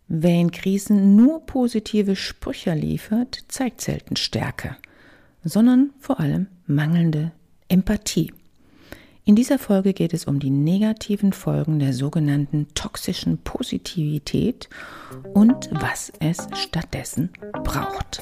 Wer in Krisen nur positive Sprüche liefert, zeigt selten Stärke, sondern vor allem mangelnde Empathie. In dieser Folge geht es um die negativen Folgen der sogenannten toxischen Positivität und was es stattdessen braucht.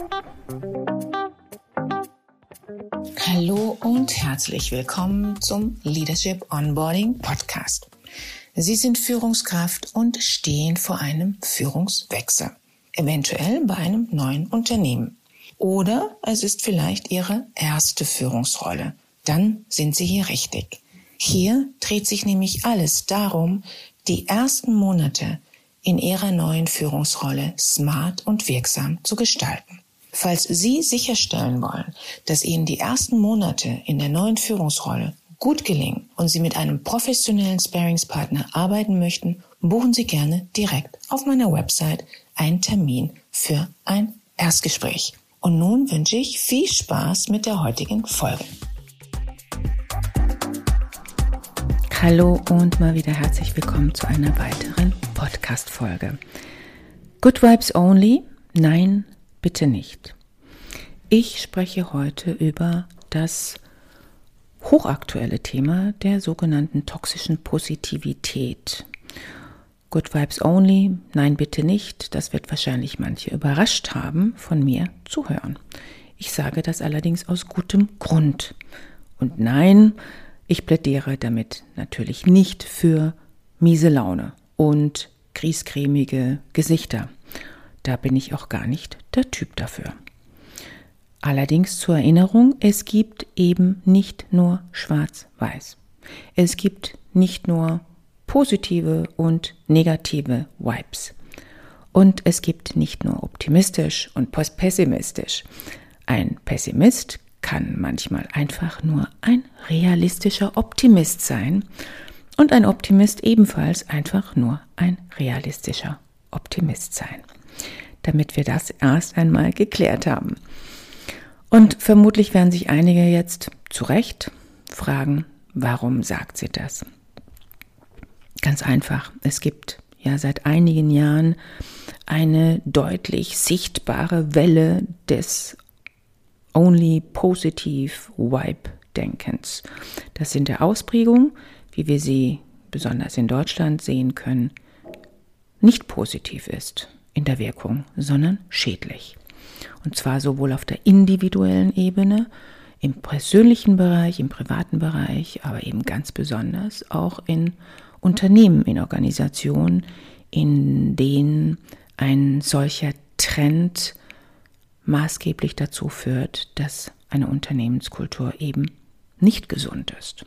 Hallo und herzlich willkommen zum Leadership Onboarding Podcast. Sie sind Führungskraft und stehen vor einem Führungswechsel, eventuell bei einem neuen Unternehmen. Oder es ist vielleicht Ihre erste Führungsrolle. Dann sind Sie hier richtig. Hier dreht sich nämlich alles darum, die ersten Monate in Ihrer neuen Führungsrolle smart und wirksam zu gestalten. Falls Sie sicherstellen wollen, dass Ihnen die ersten Monate in der neuen Führungsrolle gut gelingen und Sie mit einem professionellen Sparringspartner arbeiten möchten, buchen Sie gerne direkt auf meiner Website einen Termin für ein Erstgespräch. Und nun wünsche ich viel Spaß mit der heutigen Folge. Hallo und mal wieder herzlich willkommen zu einer weiteren Podcast-Folge. Good Vibes Only? Nein, bitte nicht. Ich spreche heute über das hochaktuelle Thema der sogenannten toxischen Positivität. Good Vibes Only? Nein, bitte nicht. Das wird wahrscheinlich manche überrascht haben, von mir zu hören. Ich sage das allerdings aus gutem Grund. Und nein, ich plädiere damit natürlich nicht für miese Laune und griesgrämige Gesichter. Da bin ich auch gar nicht der Typ dafür. Allerdings zur Erinnerung, es gibt eben nicht nur schwarz-weiß. Es gibt nicht nur positive und negative Vibes. Und es gibt nicht nur optimistisch und pessimistisch. Ein Pessimist kann manchmal einfach nur ein realistischer Optimist sein und ein Optimist ebenfalls einfach nur ein realistischer Optimist sein. Damit wir das erst einmal geklärt haben. Und vermutlich werden sich einige jetzt zu Recht fragen, warum sagt sie das? Ganz einfach, es gibt ja seit einigen Jahren eine deutlich sichtbare Welle des Only Positive Vibe Denkens. Das in der Ausprägung, wie wir sie besonders in Deutschland sehen können, nicht positiv ist in der Wirkung, sondern schädlich. Und zwar sowohl auf der individuellen Ebene, im persönlichen Bereich, im privaten Bereich, aber eben ganz besonders auch in Unternehmen, in Organisationen, in denen ein solcher Trend maßgeblich dazu führt, dass eine Unternehmenskultur eben nicht gesund ist.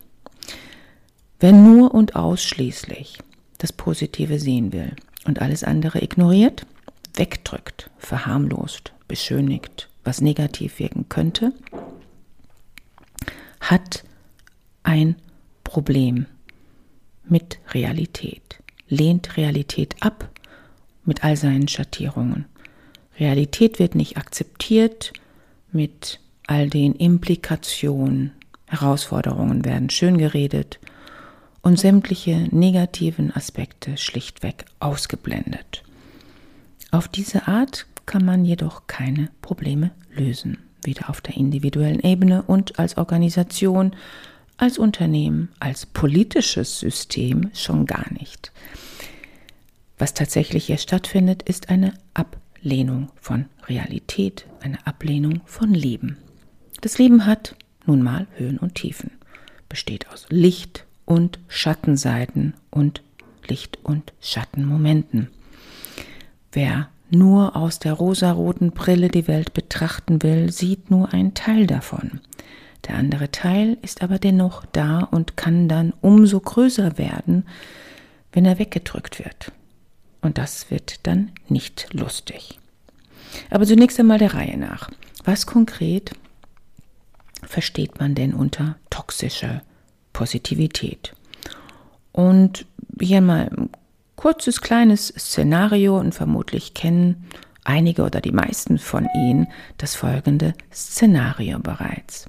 Wer nur und ausschließlich das Positive sehen will und alles andere ignoriert, wegdrückt, verharmlost, beschönigt, was negativ wirken könnte, hat ein Problem mit Realität, lehnt Realität ab mit all seinen Schattierungen. Realität wird nicht akzeptiert mit all den Implikationen, Herausforderungen werden schön geredet und sämtliche negativen Aspekte schlichtweg ausgeblendet. Auf diese Art kann man jedoch keine Probleme lösen, weder auf der individuellen Ebene und als Organisation, als Unternehmen, als politisches System schon gar nicht. Was tatsächlich hier stattfindet, ist eine Ablehnung von Realität, eine Ablehnung von Leben. Das Leben hat nun mal Höhen und Tiefen, besteht aus Licht- und Schattenseiten und Licht- und Schattenmomenten. Wer nur aus der rosaroten Brille die Welt betrachten will, sieht nur einen Teil davon. Der andere Teil ist aber dennoch da und kann dann umso größer werden, wenn er weggedrückt wird. Und das wird dann nicht lustig. Aber zunächst einmal der Reihe nach. Was konkret versteht man denn unter toxischer Positivität? Und hier mal ein kurzes, kleines Szenario und vermutlich kennen einige oder die meisten von Ihnen das folgende Szenario bereits.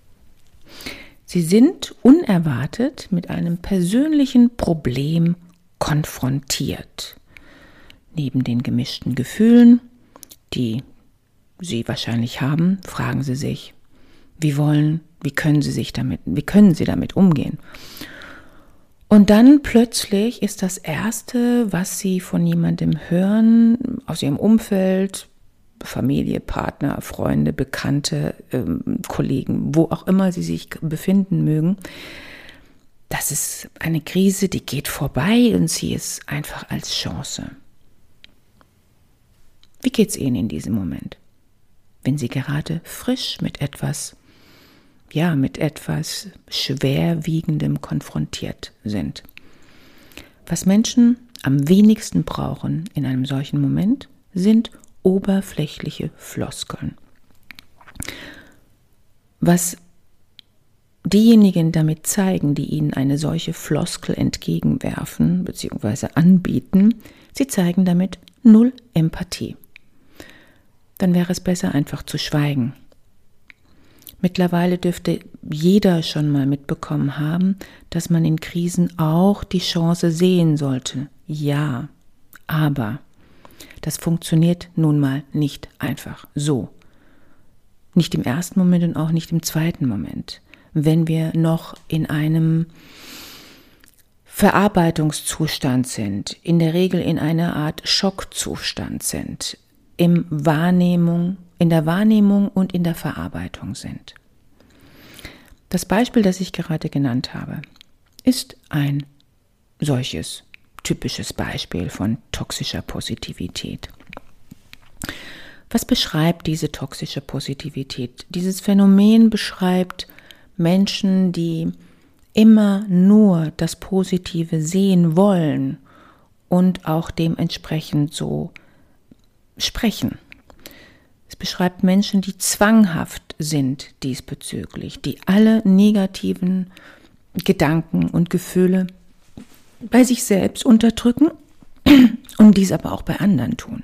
Sie sind unerwartet mit einem persönlichen Problem konfrontiert. Neben den gemischten Gefühlen, die Sie wahrscheinlich haben, fragen Sie sich, wie können Sie damit umgehen? Und dann plötzlich ist das Erste, was Sie von jemandem hören, aus Ihrem Umfeld, Familie, Partner, Freunde, Bekannte, Kollegen, wo auch immer Sie sich befinden mögen, das ist eine Krise, die geht vorbei und sie ist einfach als Chance. Wie geht es Ihnen in diesem Moment, wenn Sie gerade frisch mit etwas Schwerwiegendem konfrontiert sind? Was Menschen am wenigsten brauchen in einem solchen Moment, sind oberflächliche Floskeln. Was diejenigen damit zeigen, die ihnen eine solche Floskel entgegenwerfen bzw. anbieten, sie zeigen damit null Empathie. Dann wäre es besser, einfach zu schweigen. Mittlerweile dürfte jeder schon mal mitbekommen haben, dass man in Krisen auch die Chance sehen sollte. Ja, aber das funktioniert nun mal nicht einfach so. Nicht im ersten Moment und auch nicht im zweiten Moment. Wenn wir noch in einem Verarbeitungszustand sind, in der Regel in einer Art Schockzustand sind, in der Wahrnehmung und in der Verarbeitung sind. Das Beispiel, das ich gerade genannt habe, ist ein solches typisches Beispiel von toxischer Positivität. Was beschreibt diese toxische Positivität? Dieses Phänomen beschreibt Menschen, die immer nur das Positive sehen wollen und auch dementsprechend so sprechen. Es beschreibt Menschen, die zwanghaft sind diesbezüglich, die alle negativen Gedanken und Gefühle bei sich selbst unterdrücken und dies aber auch bei anderen tun.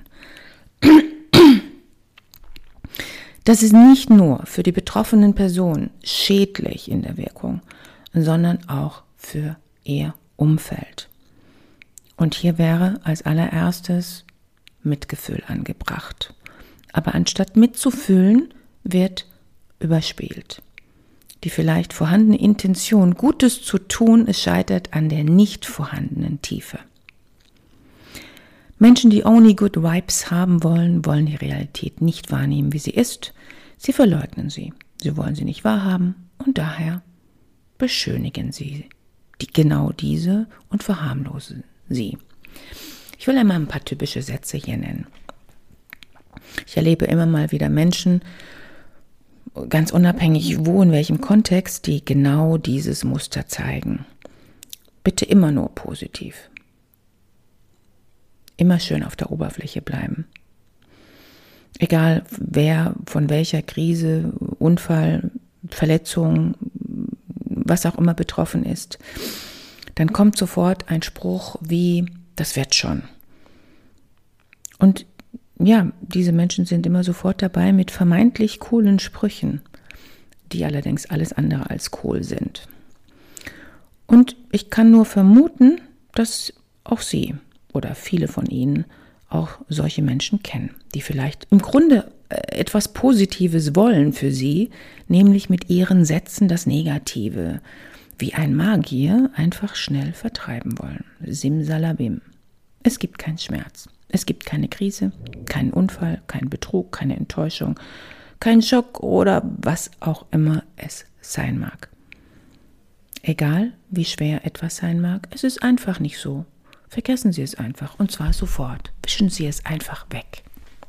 Das ist nicht nur für die betroffenen Personen schädlich in der Wirkung, sondern auch für ihr Umfeld. Und hier wäre als allererstes Mitgefühl angebracht. Aber anstatt mitzufühlen, wird überspielt. Die vielleicht vorhandene Intention, Gutes zu tun, es scheitert an der nicht vorhandenen Tiefe. Menschen, die only good vibes haben wollen, wollen die Realität nicht wahrnehmen, wie sie ist. Sie verleugnen sie. Sie wollen sie nicht wahrhaben und daher beschönigen sie genau diese und verharmlosen sie. Ich will einmal ein paar typische Sätze hier nennen. Ich erlebe immer mal wieder Menschen, ganz unabhängig wo, in welchem Kontext, die genau dieses Muster zeigen. Bitte immer nur positiv. Immer schön auf der Oberfläche bleiben. Egal wer von welcher Krise, Unfall, Verletzung, was auch immer betroffen ist, dann kommt sofort ein Spruch wie, das wird schon. Und ja, diese Menschen sind immer sofort dabei mit vermeintlich coolen Sprüchen, die allerdings alles andere als cool sind. Und ich kann nur vermuten, dass auch Sie oder viele von Ihnen auch solche Menschen kennen, die vielleicht im Grunde etwas Positives wollen für Sie, nämlich mit ihren Sätzen das Negative, wie ein Magier, einfach schnell vertreiben wollen. Simsalabim. Es gibt keinen Schmerz. Es gibt keine Krise, keinen Unfall, keinen Betrug, keine Enttäuschung, keinen Schock oder was auch immer es sein mag. Egal, wie schwer etwas sein mag, es ist einfach nicht so. Vergessen Sie es einfach und zwar sofort. Wischen Sie es einfach weg.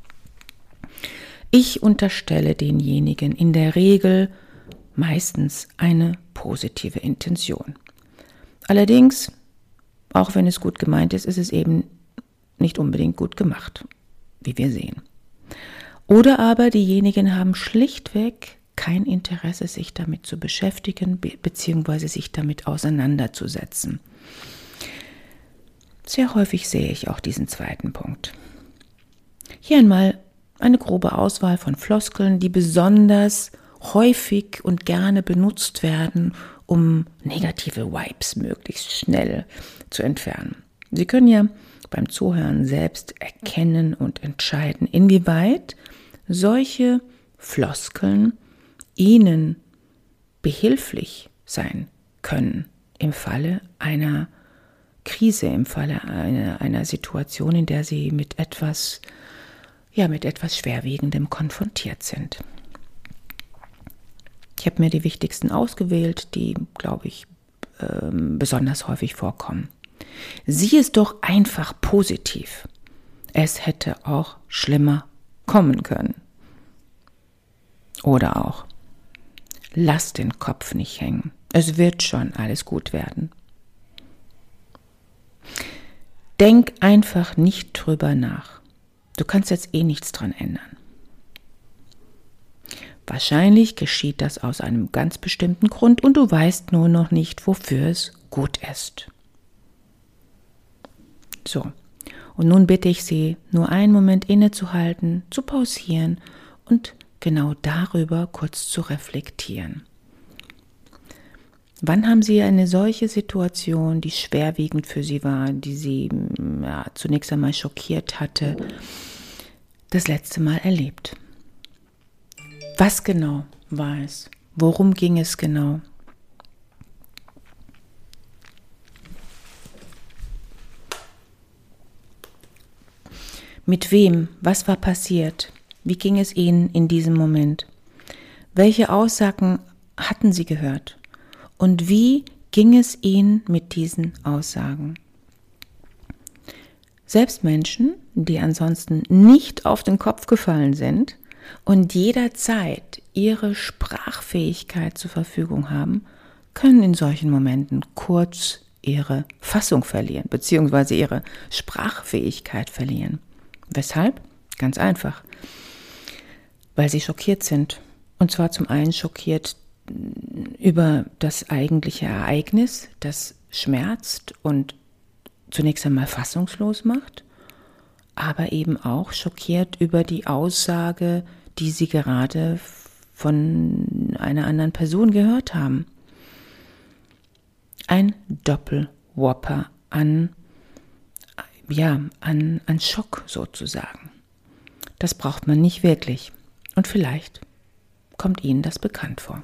Ich unterstelle denjenigen in der Regel meistens eine positive Intention. Allerdings, auch wenn es gut gemeint ist, ist es eben nicht unbedingt gut gemacht, wie wir sehen. Oder aber diejenigen haben schlichtweg kein Interesse, sich damit zu beschäftigen bzw. sich damit auseinanderzusetzen. Sehr häufig sehe ich auch diesen zweiten Punkt. Hier einmal eine grobe Auswahl von Floskeln, die besonders häufig und gerne benutzt werden, um negative Vibes möglichst schnell zu entfernen. Sie können ja beim Zuhören selbst erkennen und entscheiden, inwieweit solche Floskeln Ihnen behilflich sein können im Falle einer Krise, im Falle einer Situation, in der Sie mit etwas Schwerwiegendem konfrontiert sind. Ich habe mir die wichtigsten ausgewählt, die, glaube ich, besonders häufig vorkommen. Sieh es doch einfach positiv. Es hätte auch schlimmer kommen können. Oder auch, lass den Kopf nicht hängen. Es wird schon alles gut werden. Denk einfach nicht drüber nach. Du kannst jetzt nichts dran ändern. Wahrscheinlich geschieht das aus einem ganz bestimmten Grund und du weißt nur noch nicht, wofür es gut ist. So, und nun bitte ich Sie, nur einen Moment innezuhalten, zu pausieren und genau darüber kurz zu reflektieren. Wann haben Sie eine solche Situation, die schwerwiegend für Sie war, die Sie zunächst einmal schockiert hatte, das letzte Mal erlebt? Was genau war es? Worum ging es genau? Mit wem? Was war passiert? Wie ging es Ihnen in diesem Moment? Welche Aussagen hatten Sie gehört? Und wie ging es Ihnen mit diesen Aussagen? Selbst Menschen, die ansonsten nicht auf den Kopf gefallen sind und jederzeit ihre Sprachfähigkeit zur Verfügung haben, können in solchen Momenten kurz ihre Fassung verlieren, beziehungsweise ihre Sprachfähigkeit verlieren. Weshalb? Ganz einfach. Weil sie schockiert sind. Und zwar zum einen schockiert über das eigentliche Ereignis, das schmerzt und zunächst einmal fassungslos macht, aber eben auch schockiert über die Aussage, die sie gerade von einer anderen Person gehört haben. Ein Doppelwhopper an Schock sozusagen. Das braucht man nicht wirklich. Und vielleicht kommt Ihnen das bekannt vor.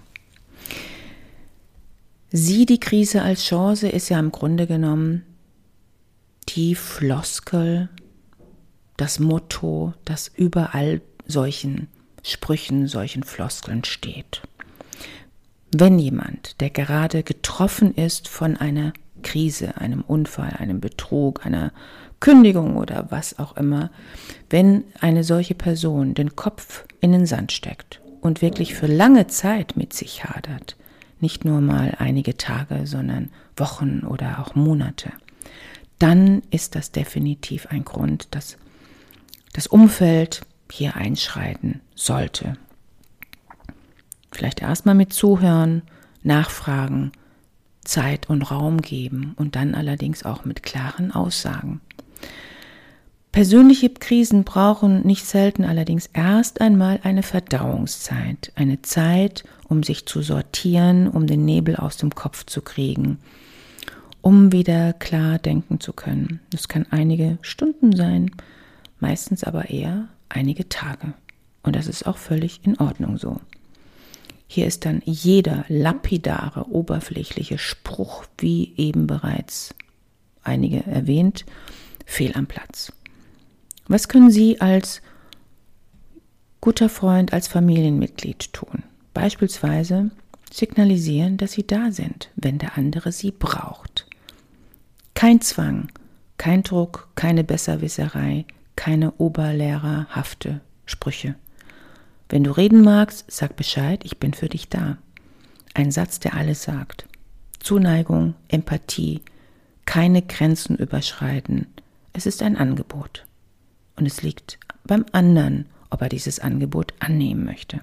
Sieh die Krise als Chance ist ja im Grunde genommen die Floskel, das Motto, das überall solchen Sprüchen, solchen Floskeln steht. Wenn jemand, der gerade getroffen ist von einer Krise, einem Unfall, einem Betrug, einer Kündigung oder was auch immer, wenn eine solche Person den Kopf in den Sand steckt und wirklich für lange Zeit mit sich hadert, nicht nur mal einige Tage, sondern Wochen oder auch Monate, dann ist das definitiv ein Grund, dass das Umfeld hier einschreiten sollte. Vielleicht erstmal mit zuhören, nachfragen, Zeit und Raum geben und dann allerdings auch mit klaren Aussagen. Persönliche Krisen brauchen nicht selten allerdings erst einmal eine Verdauungszeit, eine Zeit, um sich zu sortieren, um den Nebel aus dem Kopf zu kriegen, um wieder klar denken zu können. Das kann einige Stunden sein, meistens aber eher einige Tage. Und das ist auch völlig in Ordnung so. Hier ist dann jeder lapidare, oberflächliche Spruch, wie eben bereits einige erwähnt, fehl am Platz. Was können Sie als guter Freund, als Familienmitglied tun? Beispielsweise signalisieren, dass Sie da sind, wenn der andere Sie braucht. Kein Zwang, kein Druck, keine Besserwisserei, keine oberlehrerhafte Sprüche. Wenn du reden magst, sag Bescheid, ich bin für dich da. Ein Satz, der alles sagt. Zuneigung, Empathie, keine Grenzen überschreiten. Es ist ein Angebot. Und es liegt beim anderen, ob er dieses Angebot annehmen möchte.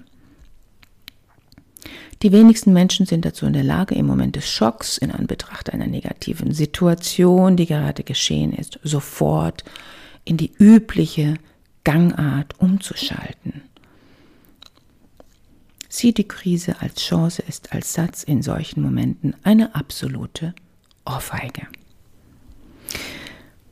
Die wenigsten Menschen sind dazu in der Lage, im Moment des Schocks, in Anbetracht einer negativen Situation, die gerade geschehen ist, sofort in die übliche Gangart umzuschalten. Sieh die Krise als Chance, ist als Satz in solchen Momenten eine absolute Ohrfeige.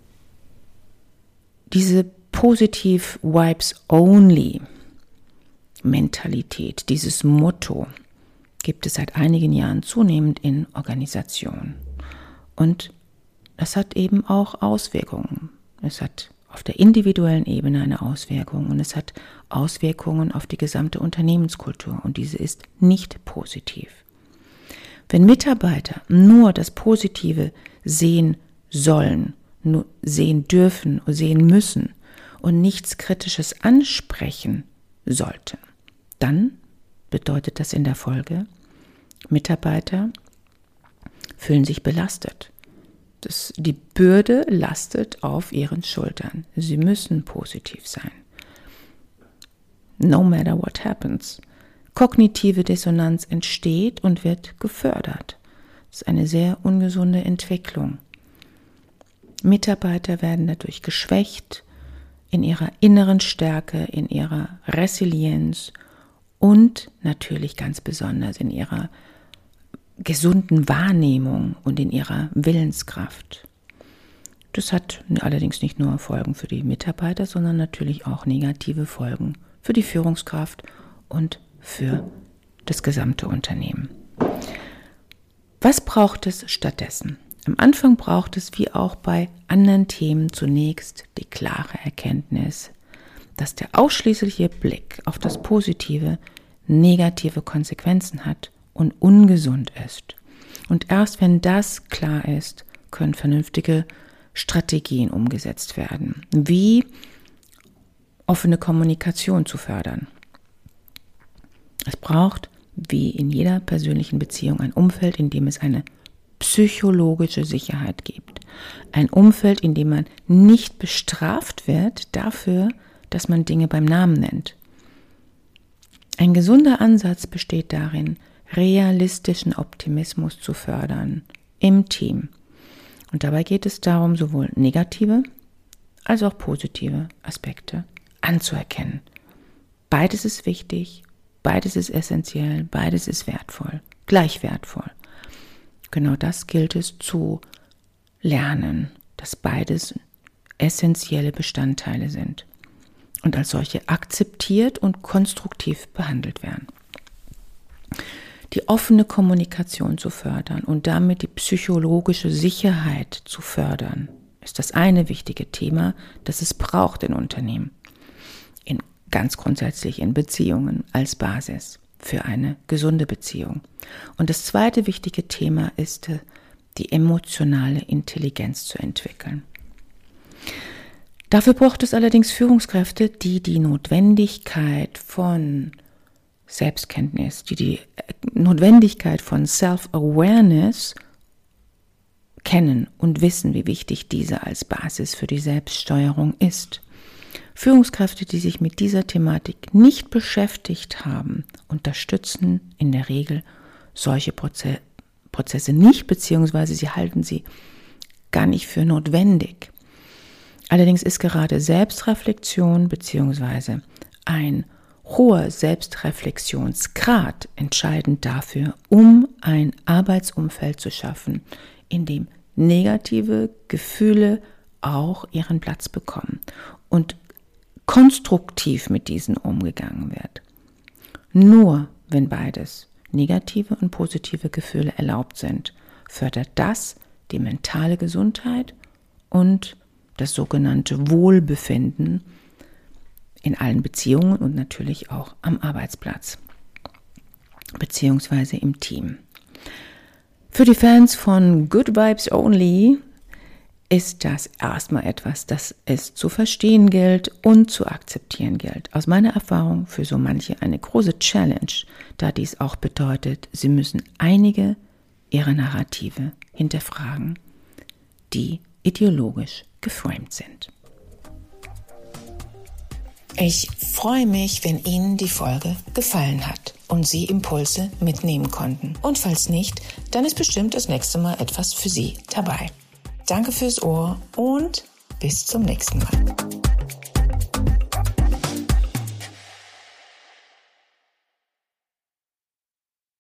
Diese Positive Vibes Only Mentalität, dieses Motto gibt es seit einigen Jahren zunehmend in Organisationen. Und das hat eben auch Auswirkungen. Es hat auf der individuellen Ebene eine Auswirkung und es hat Auswirkungen auf die gesamte Unternehmenskultur und diese ist nicht positiv. Wenn Mitarbeiter nur das Positive sehen sollen, nur sehen dürfen, sehen müssen und nichts Kritisches ansprechen sollten, dann bedeutet das in der Folge, Mitarbeiter fühlen sich belastet. Die Bürde lastet auf ihren Schultern. Sie müssen positiv sein. No matter what happens. Kognitive Dissonanz entsteht und wird gefördert. Das ist eine sehr ungesunde Entwicklung. Mitarbeiter werden dadurch geschwächt in ihrer inneren Stärke, in ihrer Resilienz und natürlich ganz besonders in ihrer gesunden Wahrnehmung und in ihrer Willenskraft. Das hat allerdings nicht nur Folgen für die Mitarbeiter, sondern natürlich auch negative Folgen für die Führungskraft und für das gesamte Unternehmen. Was braucht es stattdessen? Am Anfang braucht es, wie auch bei anderen Themen, zunächst die klare Erkenntnis, dass der ausschließliche Blick auf das Positive negative Konsequenzen hat und ungesund ist. Und erst wenn das klar ist, können vernünftige Strategien umgesetzt werden, wie offene Kommunikation zu fördern. Es braucht, wie in jeder persönlichen Beziehung, ein Umfeld, in dem es eine psychologische Sicherheit gibt. Ein Umfeld, in dem man nicht bestraft wird dafür, dass man Dinge beim Namen nennt. Ein gesunder Ansatz besteht darin, realistischen Optimismus zu fördern im Team. Und dabei geht es darum, sowohl negative als auch positive Aspekte anzuerkennen. Beides ist wichtig, beides ist essentiell, beides ist wertvoll, gleich wertvoll. Genau das gilt es zu lernen, dass beides essentielle Bestandteile sind und als solche akzeptiert und konstruktiv behandelt werden. Die offene Kommunikation zu fördern und damit die psychologische Sicherheit zu fördern, ist das eine wichtige Thema, das es braucht in Unternehmen. Ganz grundsätzlich in Beziehungen als Basis für eine gesunde Beziehung. Und das zweite wichtige Thema ist, die emotionale Intelligenz zu entwickeln. Dafür braucht es allerdings Führungskräfte, die die Notwendigkeit von Selbstkenntnis, die Notwendigkeit von Self-Awareness kennen und wissen, wie wichtig diese als Basis für die Selbststeuerung ist. Führungskräfte, die sich mit dieser Thematik nicht beschäftigt haben, unterstützen in der Regel solche Prozesse nicht, beziehungsweise sie halten sie gar nicht für notwendig. Allerdings ist gerade Selbstreflexion beziehungsweise ein hoher Selbstreflexionsgrad entscheidend dafür, um ein Arbeitsumfeld zu schaffen, in dem negative Gefühle auch ihren Platz bekommen und konstruktiv mit diesen umgegangen wird. Nur wenn beides, negative und positive Gefühle, erlaubt sind, fördert das die mentale Gesundheit und das sogenannte Wohlbefinden in allen Beziehungen und natürlich auch am Arbeitsplatz beziehungsweise im Team. Für die Fans von Good Vibes Only ist das erstmal etwas, das es zu verstehen gilt und zu akzeptieren gilt. Aus meiner Erfahrung für so manche eine große Challenge, da dies auch bedeutet, sie müssen einige ihrer Narrative hinterfragen, die ideologisch geframed sind. Ich freue mich, wenn Ihnen die Folge gefallen hat und Sie Impulse mitnehmen konnten. Und falls nicht, dann ist bestimmt das nächste Mal etwas für Sie dabei. Danke fürs Ohr und bis zum nächsten Mal.